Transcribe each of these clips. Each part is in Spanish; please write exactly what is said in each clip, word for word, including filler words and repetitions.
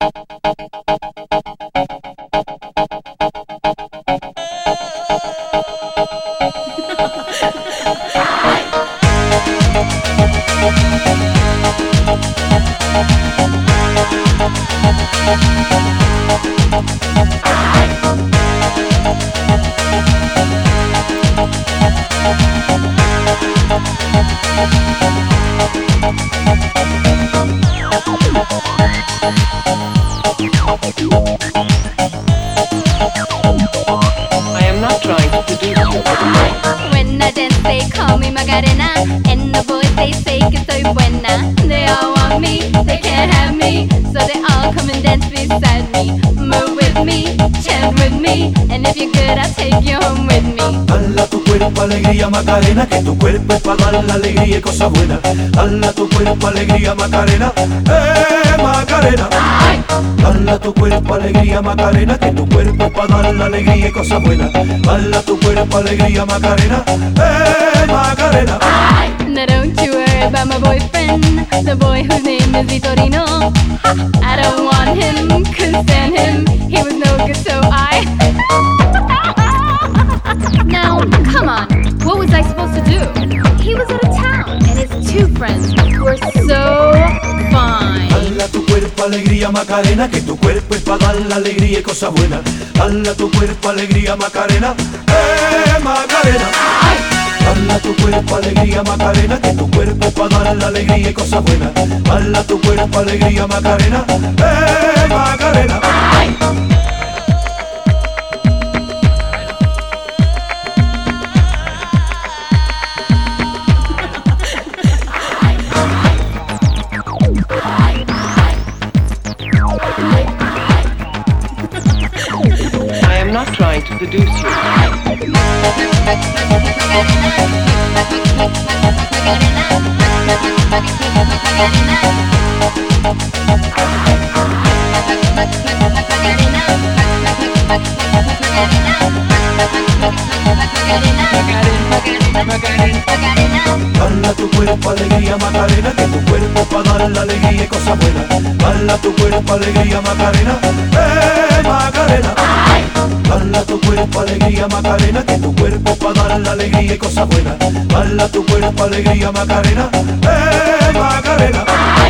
I am not trying to seduce you. When I dance they call me Macarena, and the boys they say que soy buena. They all want me, they can't have me, so they all come and dance beside me. Move with me, chant with me, and if you're good I'll take you home with me. Dala tu cuerpo alegría Macarena, que tu cuerpo es para dar la alegría y cosas buenas. Dala tu cuerpo alegría Macarena, eh Macarena. Dala tu cuerpo alegría Macarena, que tu cuerpo es para dar la alegría y cosas buenas. Dala tu cuerpo alegría Macarena, eh Macarena. Now don't you worry about my boyfriend, the boy whose name is Vitorino. Ha! I don't want him, couldn't stand him, he was no good so I Now, come on, what was I supposed to do? He was out of town, and his two friends were so fine. Dala tu cuerpo alegría Macarena, que tu cuerpo es para dar la alegría y cosas buenas. Dala tu cuerpo alegría Macarena, eh Macarena. Dala tu cuerpo alegría Macarena, que tu cuerpo es para dar la alegría y cosas buenas. Dala tu cuerpo alegría Macarena, eh Macarena. I am not trying to seduce you. Dala tu cuerpo alegría Macarena, que tu cuerpo es para dar la alegría y cosas buenas. Dala tu cuerpo alegría Macarena, eh Macarena. Dala tu cuerpo alegría Macarena, que tu cuerpo es para dar la alegría y cosas buenas. Dala tu cuerpo alegría Macarena, eh Macarena.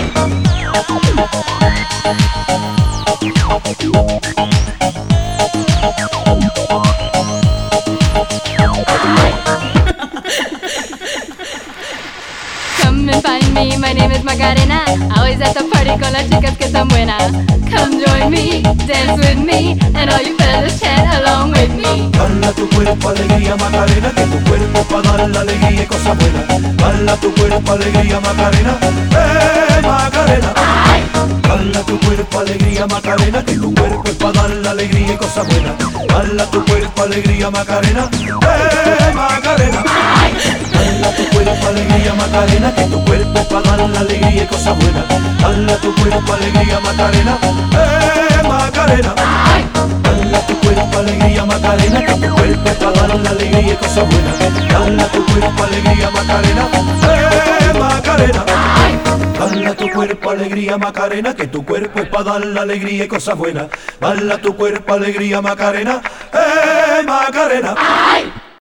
Come and find me, my name is Macarena. Always at the party con las chicas que están buenas. Come join me, dance with me, and all you fellas chant along with me. Dala tu cuerpo alegría Macarena, que tu cuerpo es para dar la alegría y cosas buenas. Dala tu cuerpo alegría Macarena, eh Macarena. Dala tu cuerpo alegría Macarena, que tu cuerpo es para dar la alegría y cosas buenas. Dala tu cuerpo alegría Macarena, eh Macarena. Dala tu cuerpo alegría Macarena, que tu cuerpo es para dar la alegría y cosas buenas. Dala tu cuerpo alegría Macarena, eh Macarena. Dala tu cuerpo alegría Macarena, que tu cuerpo es para dar la alegría y cosas buenas. Dala tu cuerpo alegría Macarena, eh Macarena. Dala tu cuerpo alegría Macarena, que tu cuerpo es para dar la alegría y cosas buenas. Dala tu cuerpo alegría Macarena, eh Macarena.